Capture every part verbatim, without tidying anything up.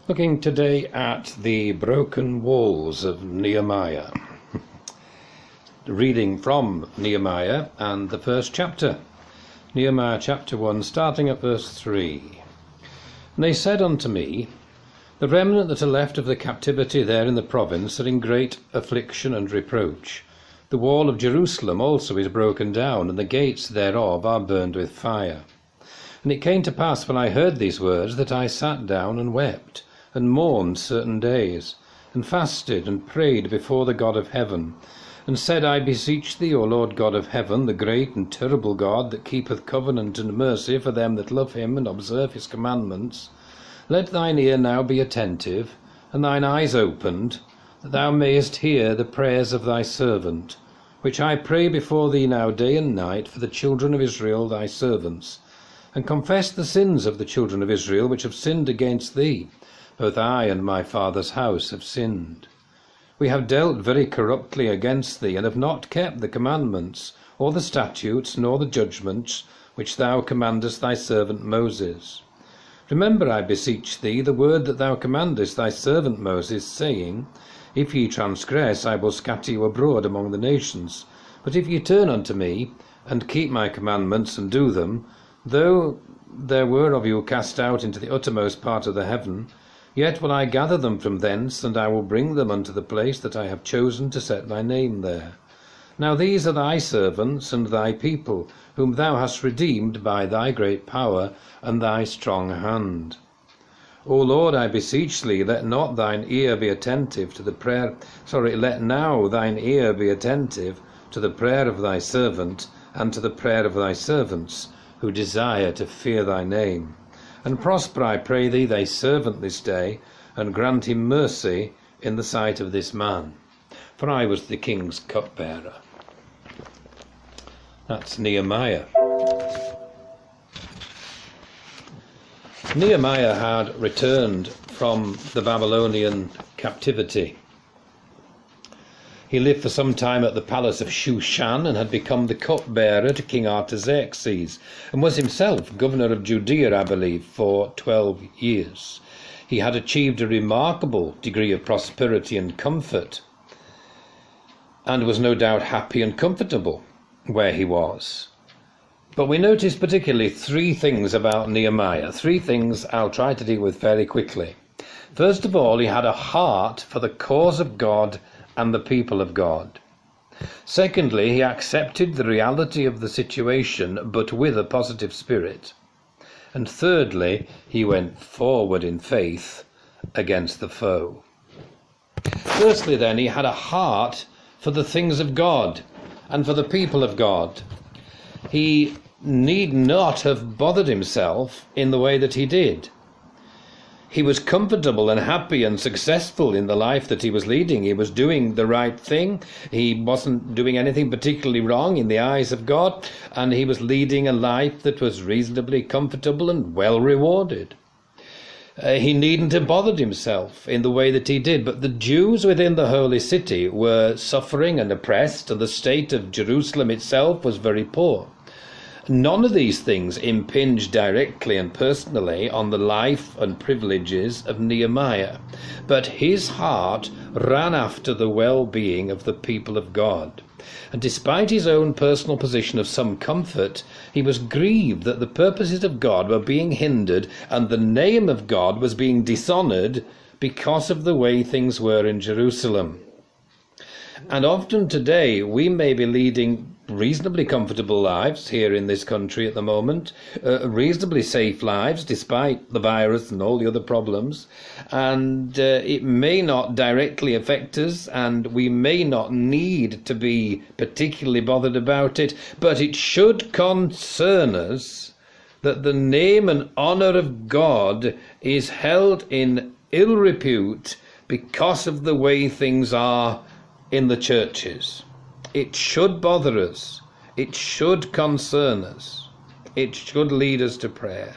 Looking today at the broken walls of Nehemiah. Reading from Nehemiah and the first chapter. Nehemiah chapter one, starting at verse three. And they said unto me, The remnant that are left of the captivity there in the province are in great affliction and reproach. The wall of Jerusalem also is broken down, and the gates thereof are burned with fire. And it came to pass, when I heard these words, that I sat down and wept, and mourned certain days, and fasted and prayed before the God of heaven, and said, I beseech thee, O Lord God of heaven, the great and terrible God, that keepeth covenant and mercy for them that love him and observe his commandments, let thine ear now be attentive, and thine eyes opened, that thou mayest hear the prayers of thy servant, which I pray before thee now day and night for the children of Israel thy servants, and confess the sins of the children of Israel which have sinned against thee. Both I and my father's house have sinned. We have dealt very corruptly against thee, and have not kept the commandments, or the statutes, nor the judgments, which thou commandest thy servant Moses. Remember, I beseech thee, the word that thou commandest thy servant Moses, saying, If ye transgress, I will scatter you abroad among the nations. But if ye turn unto me, and keep my commandments, and do them, though there were of you cast out into the uttermost part of the heaven, yet will I gather them from thence, and I will bring them unto the place that I have chosen to set my name there. Now these are thy servants and thy people, whom thou hast redeemed by thy great power and thy strong hand. O Lord, I beseech thee, let not thine ear be attentive to the prayer, sorry, let now thine ear be attentive to the prayer of thy servant, and to the prayer of thy servants, who desire to fear thy name. And prosper, I pray thee, thy servant this day, and grant him mercy in the sight of this man. For I was the king's cupbearer. That's Nehemiah. Nehemiah had returned from the Babylonian captivity. He lived for some time at the palace of Shushan, and had become the cupbearer to King Artaxerxes, and was himself governor of Judea, I believe, for twelve years. He had achieved a remarkable degree of prosperity and comfort, and was no doubt happy and comfortable where he was. But we notice particularly three things about Nehemiah, three things I'll try to deal with fairly quickly. First of all, he had a heart for the cause of God and the people of God. Secondly, he accepted the reality of the situation, but with a positive spirit. And thirdly, he went forward in faith against the foe. Firstly, then, he had a heart for the things of God and for the people of God. He need not have bothered himself in the way that he did. He was comfortable and happy and successful in the life that he was leading. He was doing the right thing. He wasn't doing anything particularly wrong in the eyes of God, and he was leading a life that was reasonably comfortable and well rewarded. Uh, he needn't have bothered himself in the way that he did, but the Jews within the holy city were suffering and oppressed, and the state of Jerusalem itself was very poor. None of these things impinged directly and personally on the life and privileges of Nehemiah, but his heart ran after the well-being of the people of God. And despite his own personal position of some comfort, he was grieved that the purposes of God were being hindered and the name of God was being dishonoured because of the way things were in Jerusalem. And often today we may be leading reasonably comfortable lives here in this country at the moment, uh, reasonably safe lives despite the virus and all the other problems, and uh, it may not directly affect us, and we may not need to be particularly bothered about it, but it should concern us that the name and honour of God is held in ill repute because of the way things are in the churches. It should bother us. It should concern us. It should lead us to prayer.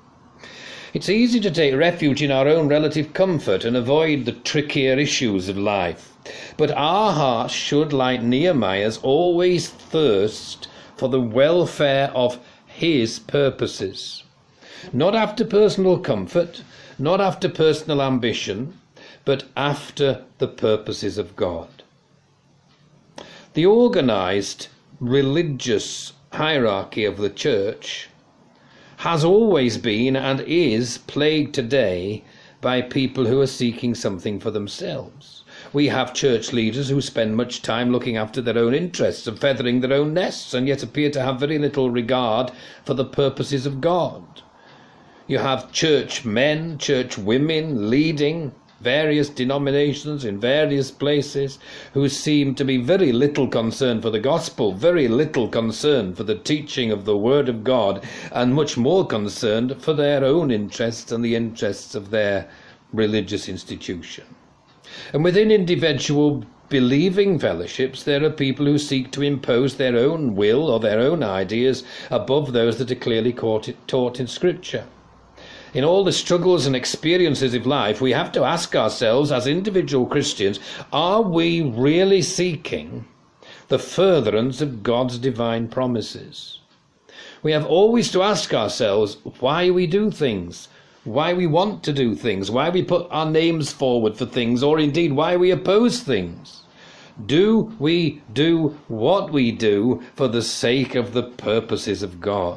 It's easy to take refuge in our own relative comfort and avoid the trickier issues of life. But our hearts should, like Nehemiah's, always thirst for the welfare of his purposes. Not after personal comfort, not after personal ambition, but after the purposes of God. The organised religious hierarchy of the church has always been and is plagued today by people who are seeking something for themselves. We have church leaders who spend much time looking after their own interests and feathering their own nests, and yet appear to have very little regard for the purposes of God. You have church men, church women leading various denominations in various places who seem to be very little concerned for the gospel, very little concerned for the teaching of the word of God, and much more concerned for their own interests and the interests of their religious institution. And within individual believing fellowships, there are people who seek to impose their own will or their own ideas above those that are clearly taught in Scripture. In all the struggles and experiences of life, we have to ask ourselves as individual Christians, are we really seeking the furtherance of God's divine promises? We have always to ask ourselves why we do things, why we want to do things, why we put our names forward for things, or indeed why we oppose things. Do we do what we do for the sake of the purposes of God?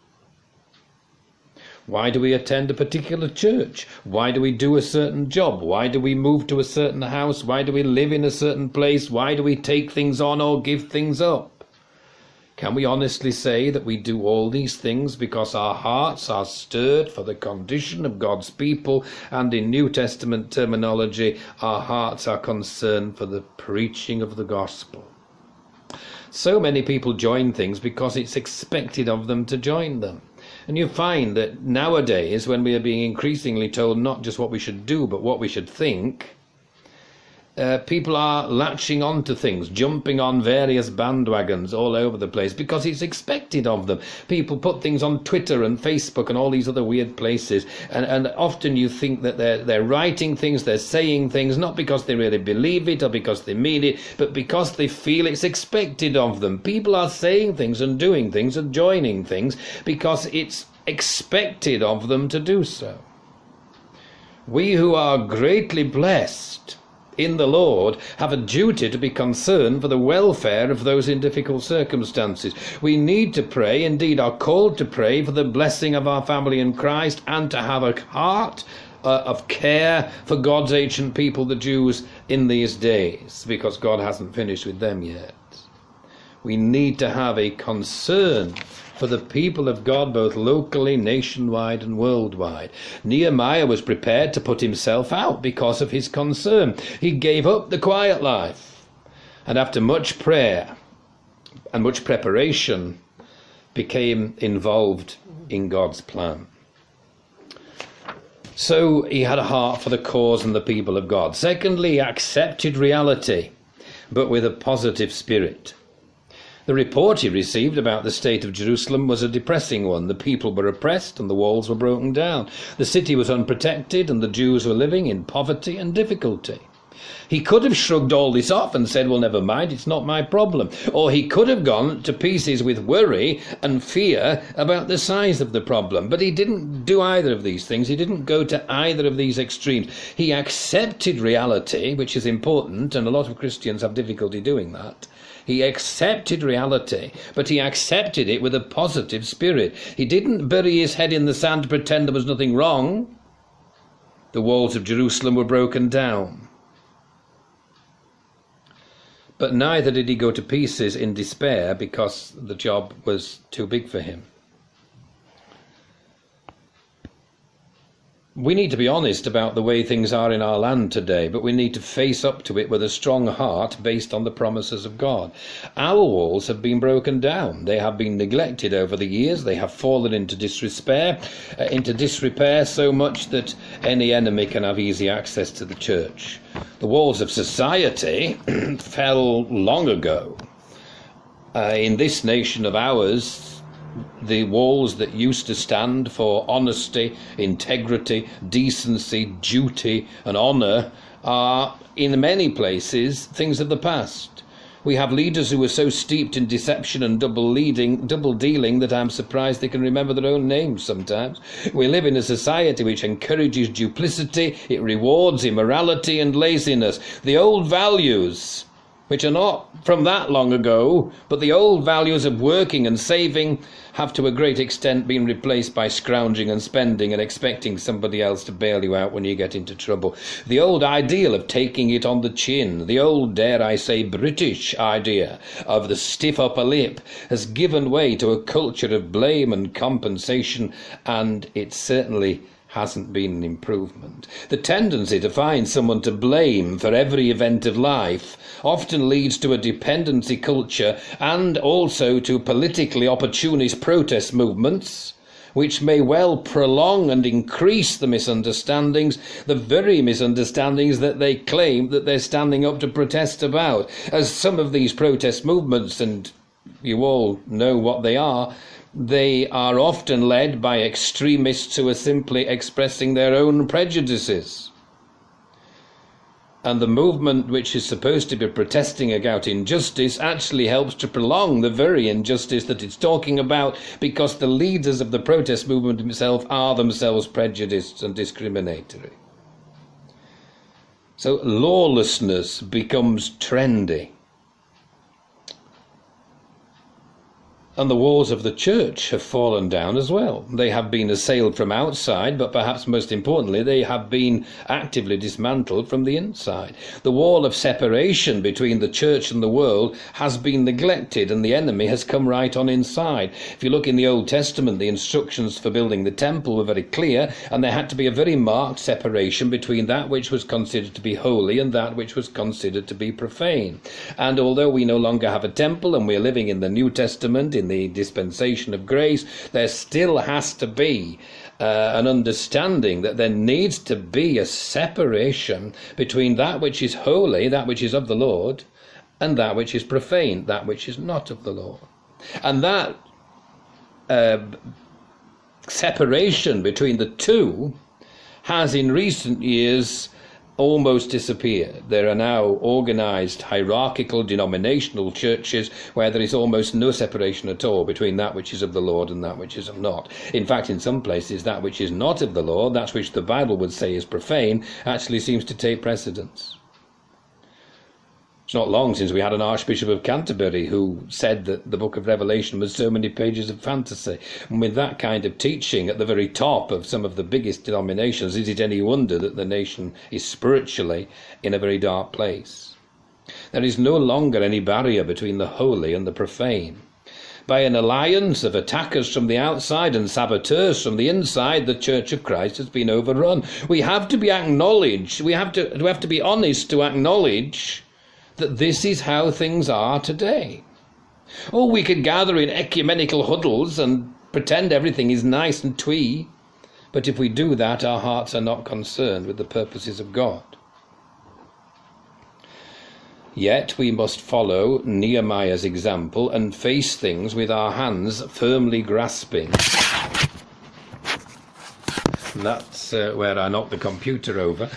Why do we attend a particular church? Why do we do a certain job? Why do we move to a certain house? Why do we live in a certain place? Why do we take things on or give things up? Can we honestly say that we do all these things because our hearts are stirred for the condition of God's people, and in New Testament terminology, our hearts are concerned for the preaching of the gospel? So many people join things because it's expected of them to join them. And you find that nowadays, when we are being increasingly told not just what we should do, but what we should think, uh, people are latching on to things, jumping on various bandwagons all over the place because it's expected of them. People put things on Twitter and Facebook and all these other weird places, and, and often you think that they're, they're writing things, they're saying things, not because they really believe it or because they mean it, but because they feel it's expected of them. People are saying things and doing things and joining things because it's expected of them to do so. We who are greatly blessed in the Lord have a duty to be concerned for the welfare of those in difficult circumstances. We need to pray, indeed are called to pray, for the blessing of our family in Christ, and to have a heart uh, of care for God's ancient people, the Jews, in these days, because God hasn't finished with them yet. We need to have a concern for the people of God, both locally, nationwide and worldwide. Nehemiah was prepared to put himself out because of his concern. He gave up the quiet life, and after much prayer and much preparation, became involved in God's plan. So he had a heart for the cause and the people of God. Secondly, he accepted reality, but with a positive spirit. The report he received about the state of Jerusalem was a depressing one. The people were oppressed and the walls were broken down. The city was unprotected and the Jews were living in poverty and difficulty. He could have shrugged all this off and said, well, never mind, it's not my problem. Or he could have gone to pieces with worry and fear about the size of the problem. But he didn't do either of these things. He didn't go to either of these extremes. He accepted reality, which is important, and a lot of Christians have difficulty doing that. He accepted reality, but he accepted it with a positive spirit. He didn't bury his head in the sand to pretend there was nothing wrong. The walls of Jerusalem were broken down. But neither did he go to pieces in despair because the job was too big for him. We need to be honest about the way things are in our land today, but we need to face up to it with a strong heart based on the promises of God. Our walls have been broken down. They have been neglected over the years. They have fallen into disrepair, uh, into disrepair so much that any enemy can have easy access to the church. The walls of society fell long ago. Uh, in this nation of ours, the walls that used to stand for honesty, integrity, decency, duty and honour are, in many places, things of the past. We have leaders who are so steeped in deception and double leading, double dealing that I'm surprised they can remember their own names sometimes. We live in a society which encourages duplicity, it rewards immorality and laziness. The old values, which are not from that long ago, but the old values of working and saving have to a great extent been replaced by scrounging and spending and expecting somebody else to bail you out when you get into trouble. The old ideal of taking it on the chin, the old, dare I say, British idea of the stiff upper lip has given way to a culture of blame and compensation, and it certainly hasn't been an improvement. The tendency to find someone to blame for every event of life often leads to a dependency culture and also to politically opportunist protest movements, which may well prolong and increase the misunderstandings, the very misunderstandings that they claim that they're standing up to protest about. As some of these protest movements, and you all know what they are, they are often led by extremists who are simply expressing their own prejudices. And the movement which is supposed to be protesting about injustice actually helps to prolong the very injustice that it's talking about, because the leaders of the protest movement themselves are themselves prejudiced and discriminatory. So lawlessness becomes trendy. And the walls of the church have fallen down as well. They have been assailed from outside, but perhaps most importantly, they have been actively dismantled from the inside. The wall of separation between the church and the world has been neglected, and the enemy has come right on inside. If you look in the Old Testament, the instructions for building the temple were very clear, and there had to be a very marked separation between that which was considered to be holy and that which was considered to be profane. And although we no longer have a temple and we're living in the New Testament, in the dispensation of grace, there still has to be uh, an understanding that there needs to be a separation between that which is holy, that which is of the Lord, and that which is profane, that which is not of the Lord. And that uh, separation between the two has in recent years almost disappeared. There are now organized hierarchical denominational churches where there is almost no separation at all between that which is of the Lord and that which is not. In fact, in some places, that which is not of the Lord, that which the Bible would say is profane, actually seems to take precedence. It's not long since we had an Archbishop of Canterbury who said that the book of Revelation was so many pages of fantasy. And with that kind of teaching at the very top of some of the biggest denominations, is it any wonder that the nation is spiritually in a very dark place? There is no longer any barrier between the holy and the profane. By an alliance of attackers from the outside and saboteurs from the inside, the Church of Christ has been overrun. We have to be acknowledged, we have to, we have to be honest to acknowledge that this is how things are today. Oh, we could gather in ecumenical huddles and pretend everything is nice and twee, but if we do that, our hearts are not concerned with the purposes of God. Yet we must follow Nehemiah's example and face things with our hands firmly grasping. And that's uh, where I knocked the computer over.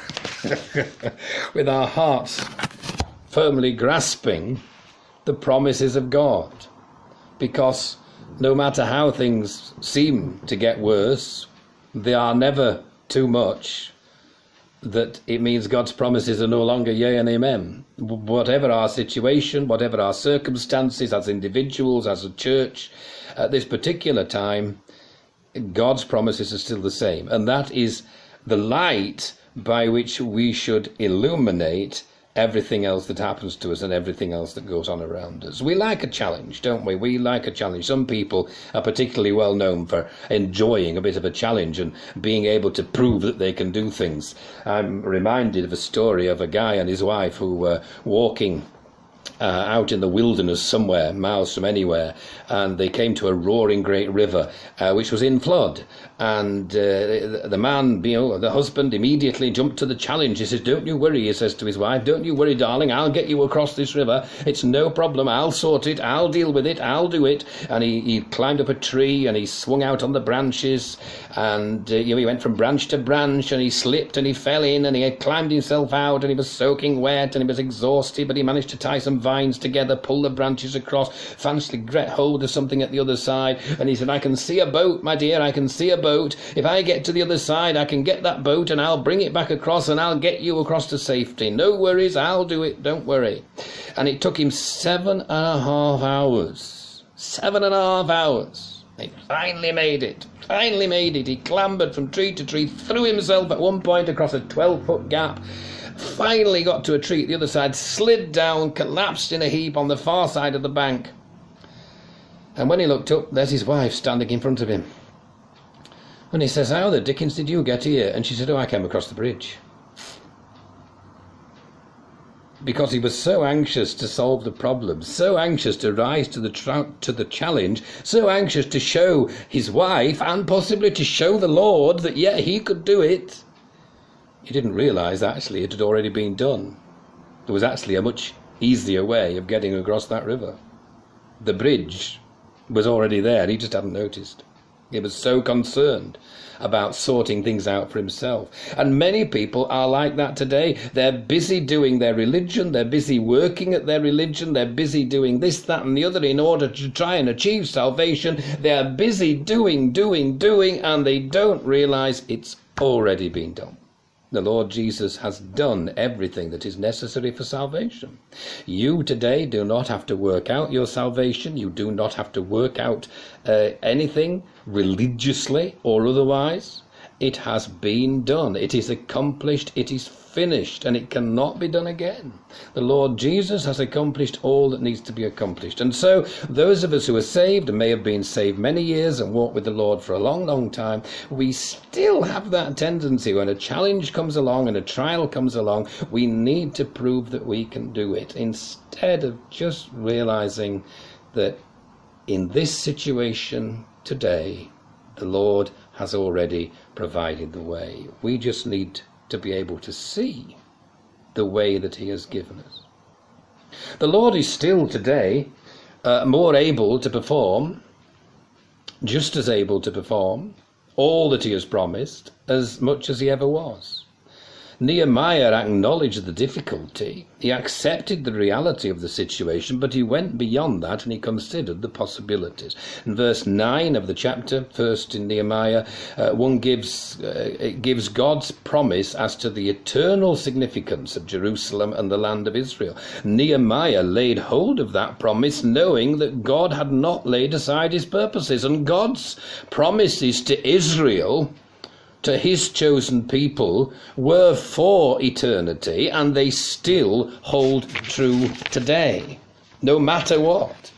With our hearts firmly grasping the promises of God, because no matter how things seem to get worse, they are never too much that it means God's promises are no longer yea and amen. Whatever our situation, whatever our circumstances as individuals, as a church, at this particular time, God's promises are still the same, and that is the light by which we should illuminate everything else that happens to us and everything else that goes on around us. We like a challenge, don't we? We like a challenge. Some people are particularly well known for enjoying a bit of a challenge and being able to prove that they can do things. I'm reminded of a story of a guy and his wife who were walking Uh, out in the wilderness somewhere, miles from anywhere, and they came to a roaring great river, uh, which was in flood. And uh, the man, you know, the husband, immediately jumped to the challenge. He says, "Don't you worry," he says to his wife, "don't you worry, darling, I'll get you across this river. It's no problem. I'll sort it. I'll deal with it. I'll do it." And he, he climbed up a tree and he swung out on the branches, and uh, you know, he went from branch to branch, and he slipped and he fell in, and he had climbed himself out, and he was soaking wet and he was exhausted, but he managed to tie some some vines together, pull the branches across, fancy get hold of something at the other side. And he said, I can see a boat, my dear, I can see a boat. If I get to the other side, I can get that boat and I'll bring it back across and I'll get you across to safety. No worries, I'll do it, don't worry. And it took him seven and a half hours. Seven and a half hours. He finally made it. Finally made it. He clambered from tree to tree, threw himself at one point across a twelve-foot gap, finally got to a tree at the other side, slid down, collapsed in a heap on the far side of the bank. And when he looked up, there's his wife standing in front of him. And he says, how the dickens did you get here? And she said, oh, I came across the bridge. Because he was so anxious to solve the problem, so anxious to rise to the tra- to the challenge, so anxious to show his wife and possibly to show the Lord that, yeah, he could do it. He didn't realise actually it had already been done. There was actually a much easier way of getting across that river. The bridge was already there, he just hadn't noticed. He was so concerned about sorting things out for himself. And many people are like that today. They're busy doing their religion, they're busy working at their religion, they're busy doing this, that and the other in order to try and achieve salvation. They're busy doing, doing, doing, and they don't realise it's already been done. The Lord Jesus has done everything that is necessary for salvation. You today do not have to work out your salvation. You do not have to work out uh, anything religiously or otherwise. It has been done. It is accomplished. It is finished, and it cannot be done again. The Lord Jesus has accomplished all that needs to be accomplished. And so those of us who are saved and may have been saved many years and walked with the Lord for a long, long time, we still have that tendency when a challenge comes along and a trial comes along, we need to prove that we can do it, instead of just realizing that in this situation today, the Lord has already provided the way. We just need to be able to see the way that he has given us. The Lord is still today uh, more able to perform, just as able to perform, all that he has promised as much as he ever was. Nehemiah acknowledged the difficulty. He accepted the reality of the situation, but he went beyond that and he considered the possibilities. In verse nine of the chapter, first in Nehemiah, uh, one gives uh, it gives God's promise as to the eternal significance of Jerusalem and the land of Israel. Nehemiah laid hold of that promise, knowing that God had not laid aside his purposes, and God's promises to Israel, to his chosen people, were for eternity, and they still hold true today, no matter what.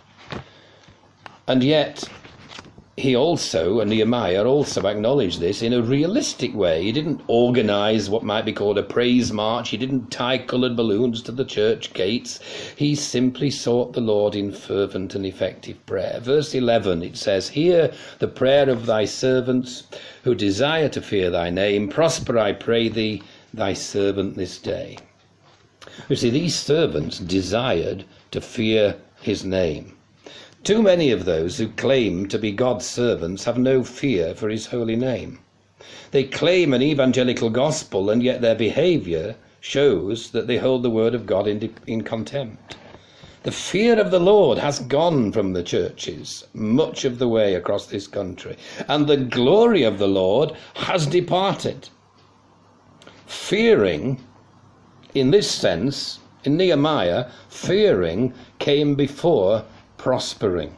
And yet, he also, and Nehemiah also acknowledged this in a realistic way. He didn't organise what might be called a praise march. He didn't tie coloured balloons to the church gates. He simply sought the Lord in fervent and effective prayer. Verse eleven, it says, hear the prayer of thy servants who desire to fear thy name. Prosper, I pray thee, thy servant this day. You see, these servants desired to fear his name. Too many of those who claim to be God's servants have no fear for his holy name. They claim an evangelical gospel, and yet their behaviour shows that they hold the word of God in, in contempt. The fear of the Lord has gone from the churches much of the way across this country, and the glory of the Lord has departed. Fearing, in this sense, in Nehemiah, fearing came before prospering.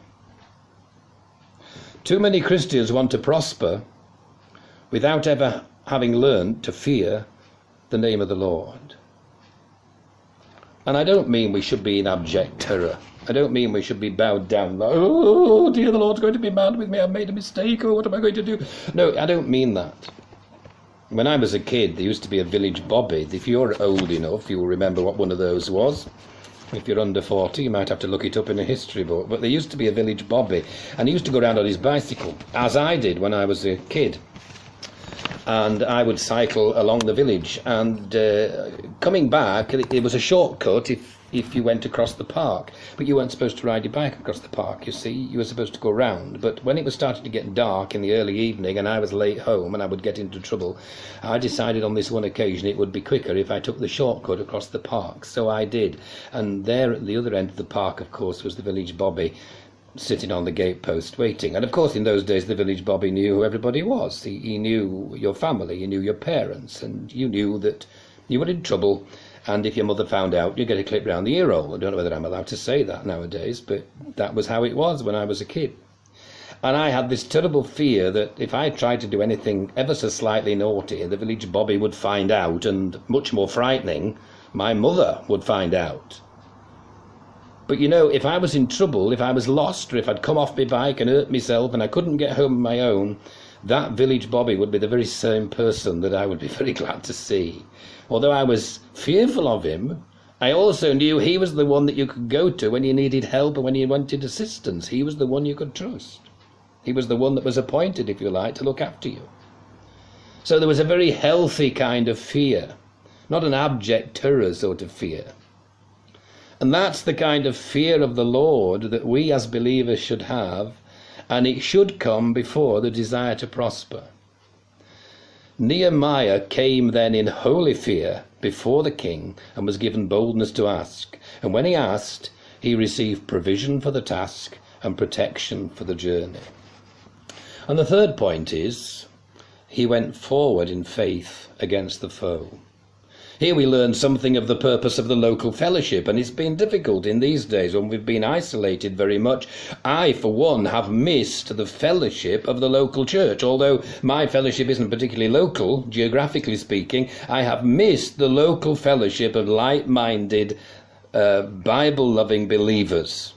Too many Christians want to prosper without ever having learned to fear the name of the Lord. And I don't mean we should be in abject terror. I don't mean we should be bowed down, like, oh dear, the Lord's going to be mad with me, I've made a mistake, oh, what am I going to do? No, I don't mean that. When I was a kid, there used to be a village bobby. If you're old enough, you'll remember what one of those was. If you're under forty, you might have to look it up in a history book. But there used to be a village bobby, and he used to go around on his bicycle, as I did when I was a kid. And I would cycle along the village, and uh, coming back, it was a shortcut if if you went across the park. But you weren't supposed to ride your bike across the park, you see. You were supposed to go round. But when it was starting to get dark in the early evening and I was late home and I would get into trouble, I decided on this one occasion it would be quicker if I took the shortcut across the park. So I did. And there at the other end of the park, of course, was the village bobby, sitting on the gatepost waiting. And of course in those days the village bobby knew who everybody was. He, he knew your family, he knew your parents, and you knew that you were in trouble, and if your mother found out, you'd get a clip round the ear hole. I don't know whether I'm allowed to say that nowadays, but that was how it was when I was a kid. And I had this terrible fear that if I tried to do anything ever so slightly naughty, the village bobby would find out, and much more frightening, my mother would find out. But you know, if I was in trouble, if I was lost, or if I'd come off my bike and hurt myself and I couldn't get home on my own, that village bobby would be the very same person that I would be very glad to see. Although I was fearful of him, I also knew he was the one that you could go to when you needed help and when you wanted assistance. He was the one you could trust. He was the one that was appointed, if you like, to look after you. So there was a very healthy kind of fear, not an abject terror sort of fear. And that's the kind of fear of the Lord that we as believers should have, and it should come before the desire to prosper. Nehemiah came then in holy fear before the king and was given boldness to ask. And when he asked, he received provision for the task and protection for the journey. And the third point is, he went forward in faith against the foe. Here we learn something of the purpose of the local fellowship, and it's been difficult in these days when we've been isolated very much. I, for one, have missed the fellowship of the local church. Although my fellowship isn't particularly local, geographically speaking, I have missed the local fellowship of like-minded, uh, Bible-loving believers.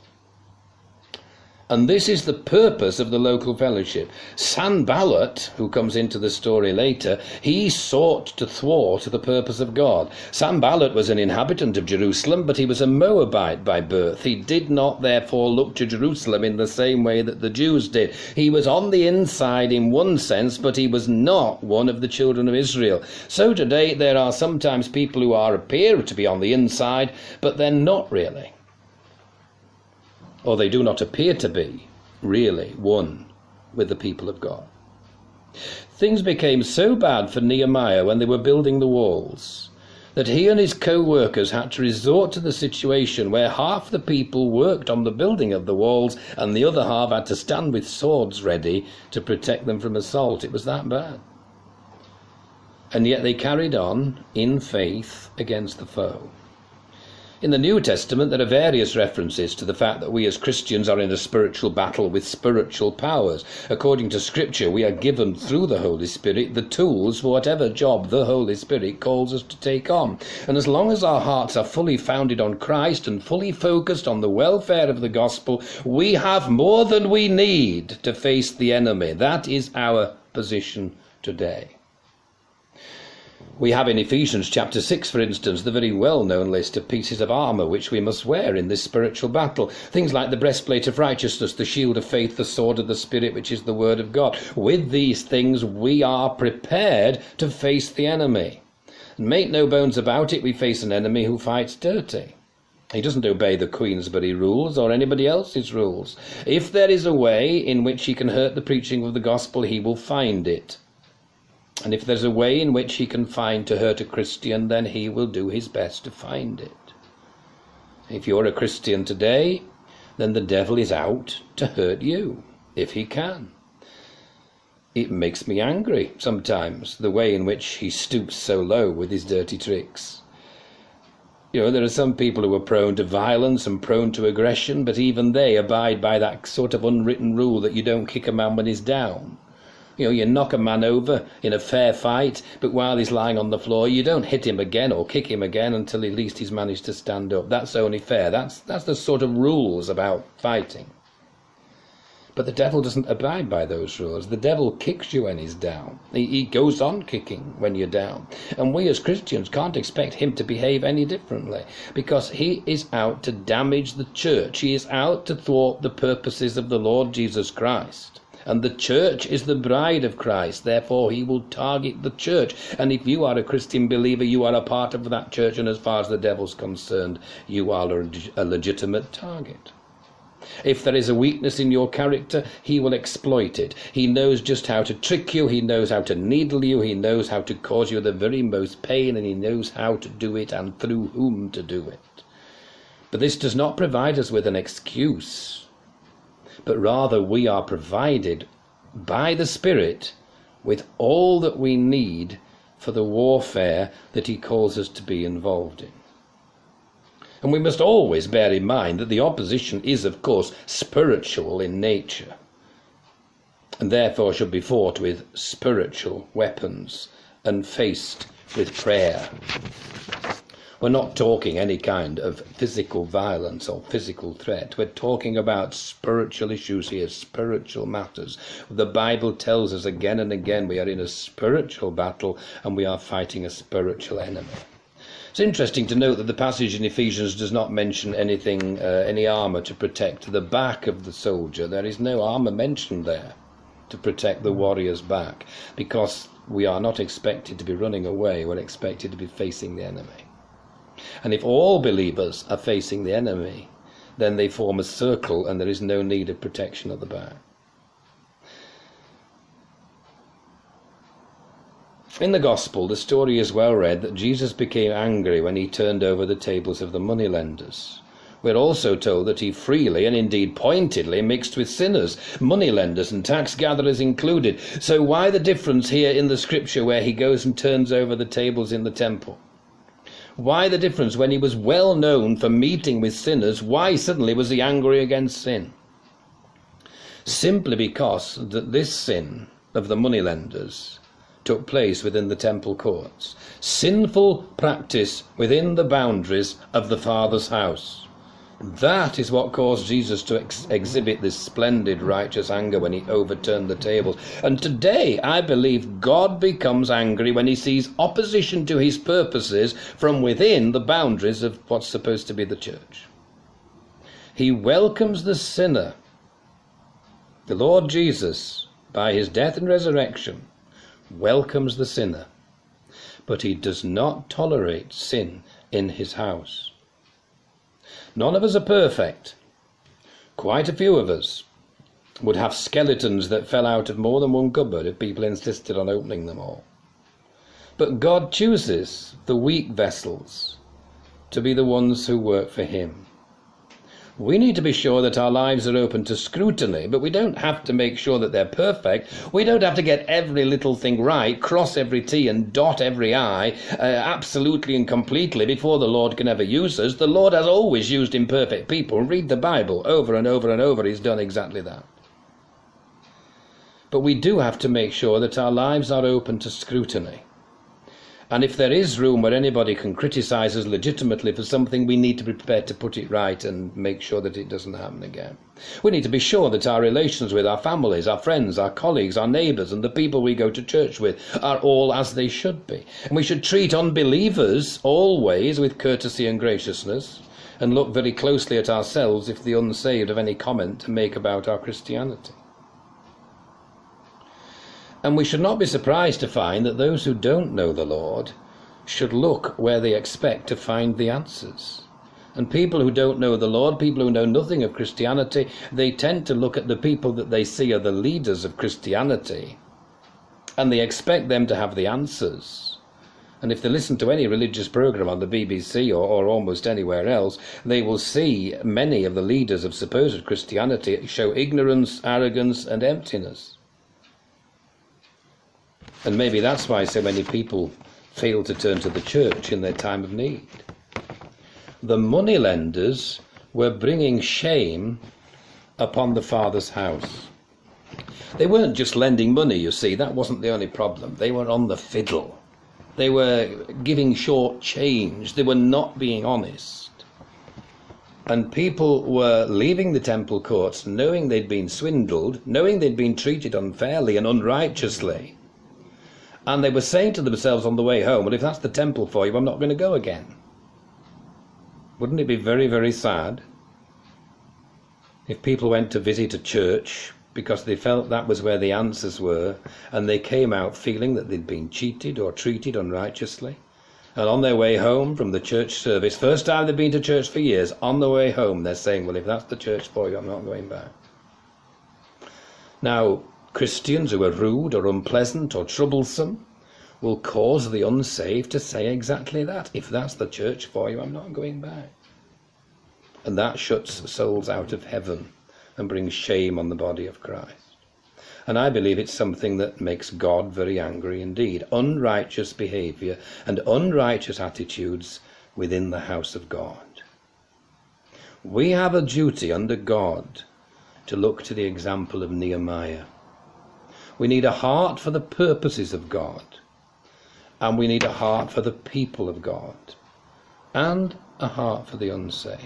And this is the purpose of the local fellowship. Sanballat, who comes into the story later, he sought to thwart the purpose of God. Sanballat was an inhabitant of Jerusalem, but he was a Moabite by birth. He did not therefore look to Jerusalem in the same way that the Jews did. He was on the inside in one sense, but he was not one of the children of Israel. So today there are sometimes people who are appear to be on the inside, but they're not really. Or they do not appear to be, really, one with the people of God. Things became so bad for Nehemiah when they were building the walls that he and his co-workers had to resort to the situation where half the people worked on the building of the walls and the other half had to stand with swords ready to protect them from assault. It was that bad. And yet they carried on in faith against the foe. In the New Testament, there are various references to the fact that we as Christians are in a spiritual battle with spiritual powers. According to Scripture, we are given through the Holy Spirit the tools for whatever job the Holy Spirit calls us to take on. And as long as our hearts are fully founded on Christ and fully focused on the welfare of the gospel, we have more than we need to face the enemy. That is our position today. We have in Ephesians chapter six, for instance, the very well-known list of pieces of armour which we must wear in this spiritual battle. Things like the breastplate of righteousness, the shield of faith, the sword of the Spirit, which is the word of God. With these things we are prepared to face the enemy. And make no bones about it, we face an enemy who fights dirty. He doesn't obey the Queensberry rules or anybody else's rules. If there is a way in which he can hurt the preaching of the gospel, he will find it. And if there's a way in which he can find to hurt a Christian, then he will do his best to find it. If you're a Christian today, then the devil is out to hurt you, if he can. It makes me angry sometimes, the way in which he stoops so low with his dirty tricks. You know, there are some people who are prone to violence and prone to aggression, but even they abide by that sort of unwritten rule that you don't kick a man when he's down. You know, you knock a man over in a fair fight, but while he's lying on the floor, you don't hit him again or kick him again until at least he's managed to stand up. That's only fair. That's, that's the sort of rules about fighting. But the devil doesn't abide by those rules. The devil kicks you when he's down. He, he goes on kicking when you're down. And we as Christians can't expect him to behave any differently, because he is out to damage the church. He is out to thwart the purposes of the Lord Jesus Christ. And the church is the bride of Christ. Therefore, he will target the church. And if you are a Christian believer, you are a part of that church. And as far as the devil's concerned, you are a legitimate target. If there is a weakness in your character, he will exploit it. He knows just how to trick you. He knows how to needle you. He knows how to cause you the very most pain. And he knows how to do it and through whom to do it. But this does not provide us with an excuse, but rather we are provided by the Spirit with all that we need for the warfare that he calls us to be involved in. And we must always bear in mind that the opposition is, of course, spiritual in nature, and therefore should be fought with spiritual weapons and faced with prayer. We're not talking any kind of physical violence or physical threat. We're talking about spiritual issues here, spiritual matters. The Bible tells us again and again we are in a spiritual battle and we are fighting a spiritual enemy. It's interesting to note that the passage in Ephesians does not mention anything, uh, any armour to protect the back of the soldier. There is no armour mentioned there to protect the warrior's back, because we are not expected to be running away. We're expected to be facing the enemy. And if all believers are facing the enemy, then they form a circle and there is no need of protection at the back. In the Gospel, the story is well read that Jesus became angry when he turned over the tables of the moneylenders. We're also told that he freely and indeed pointedly mixed with sinners, moneylenders and tax gatherers included. So why the difference here in the scripture where he goes and turns over the tables in the temple? Why the difference when he was well known for meeting with sinners? Why suddenly was he angry against sin? Simply because that this sin of the moneylenders took place within the temple courts. Sinful practice within the boundaries of the Father's house. That is what caused Jesus to ex exhibit this splendid righteous anger when he overturned the tables. And today, I believe God becomes angry when he sees opposition to his purposes from within the boundaries of what's supposed to be the church. He welcomes the sinner. The Lord Jesus, by his death and resurrection, welcomes the sinner. But he does not tolerate sin in his house. None of us are perfect. Quite a few of us would have skeletons that fell out of more than one cupboard if people insisted on opening them all. But God chooses the weak vessels to be the ones who work for him. We need to be sure that our lives are open to scrutiny, but we don't have to make sure that they're perfect. We don't have to get every little thing right, cross every T and dot every I, uh, absolutely and completely before the Lord can ever use us. The Lord has always used imperfect people. Read the Bible over and over and over. He's done exactly that. But we do have to make sure that our lives are open to scrutiny. And if there is room where anybody can criticise us legitimately for something, we need to be prepared to put it right and make sure that it doesn't happen again. We need to be sure that our relations with our families, our friends, our colleagues, our neighbours and the people we go to church with are all as they should be. And we should treat unbelievers always with courtesy and graciousness, and look very closely at ourselves if the unsaved have any comment to make about our Christianity. And we should not be surprised to find that those who don't know the Lord should look where they expect to find the answers. And people who don't know the Lord, people who know nothing of Christianity, they tend to look at the people that they see are the leaders of Christianity, and they expect them to have the answers. And if they listen to any religious programme on the B B C or, or almost anywhere else, they will see many of the leaders of supposed Christianity show ignorance, arrogance and emptiness. And maybe that's why so many people fail to turn to the church in their time of need. The moneylenders were bringing shame upon the Father's house. They weren't just lending money, you see. That wasn't the only problem. They were on the fiddle. They were giving short change. They were not being honest. And people were leaving the temple courts knowing they'd been swindled, knowing they'd been treated unfairly and unrighteously. And they were saying to themselves on the way home, well, if that's the temple for you, I'm not going to go again. Wouldn't it be very, very sad if people went to visit a church because they felt that was where the answers were, and they came out feeling that they'd been cheated or treated unrighteously. And on their way home from the church service, first time they've been to church for years, on the way home they're saying, well, if that's the church for you, I'm not going back. Now, Christians who are rude or unpleasant or troublesome will cause the unsaved to say exactly that. If that's the church for you, I'm not going back. And that shuts souls out of heaven and brings shame on the body of Christ. And I believe it's something that makes God very angry indeed. Unrighteous behaviour and unrighteous attitudes within the house of God. We have a duty under God to look to the example of Nehemiah. We need a heart for the purposes of God, and we need a heart for the people of God, and a heart for the unsaved.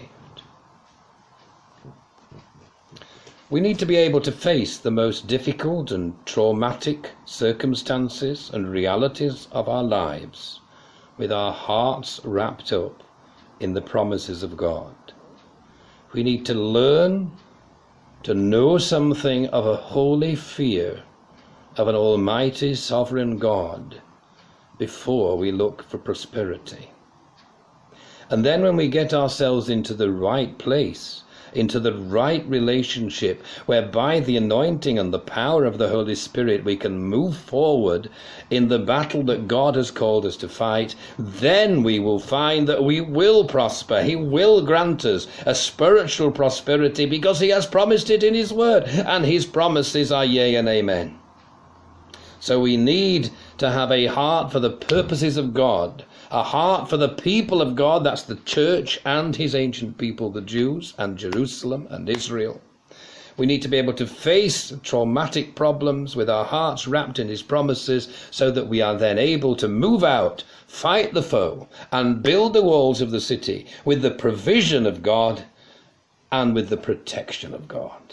We need to be able to face the most difficult and traumatic circumstances and realities of our lives with our hearts wrapped up in the promises of God. We need to learn to know something of a holy fear of an almighty sovereign God before we look for prosperity. And then when we get ourselves into the right place, into the right relationship, whereby the anointing and the power of the Holy Spirit we can move forward in the battle that God has called us to fight, then we will find that we will prosper. He will grant us a spiritual prosperity because he has promised it in his word, and his promises are yea and amen. So we need to have a heart for the purposes of God, a heart for the people of God, that's the church and his ancient people, the Jews, and Jerusalem and Israel. We need to be able to face traumatic problems with our hearts wrapped in his promises, so that we are then able to move out, fight the foe, and build the walls of the city with the provision of God and with the protection of God.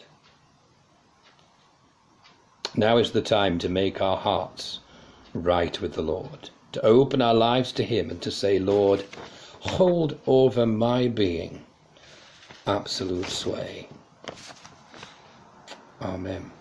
Now is the time to make our hearts right with the Lord, to open our lives to him and to say, Lord, hold over my being absolute sway. Amen.